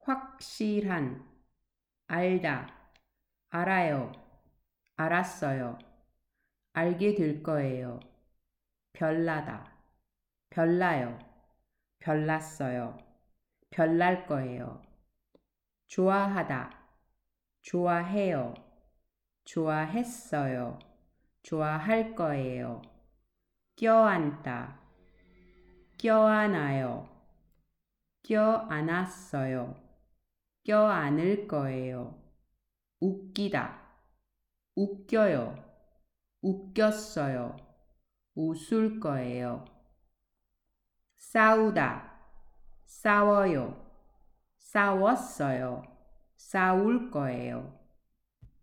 확실한, 알다, 알아요, 알았어요, 알게 될 거예요, 별나다, 별나요, 별났어요, 별날 거예요, 좋아하다, 좋아해요, 좋아했어요, 좋아할 거예요, 껴안다, 껴안아요, 껴안았어요, 껴안을 거예요, 웃기다, 웃겨요, 웃겼어요, 웃을 거예요, 싸우다, 싸워요, 싸웠어요, 싸울 거예요,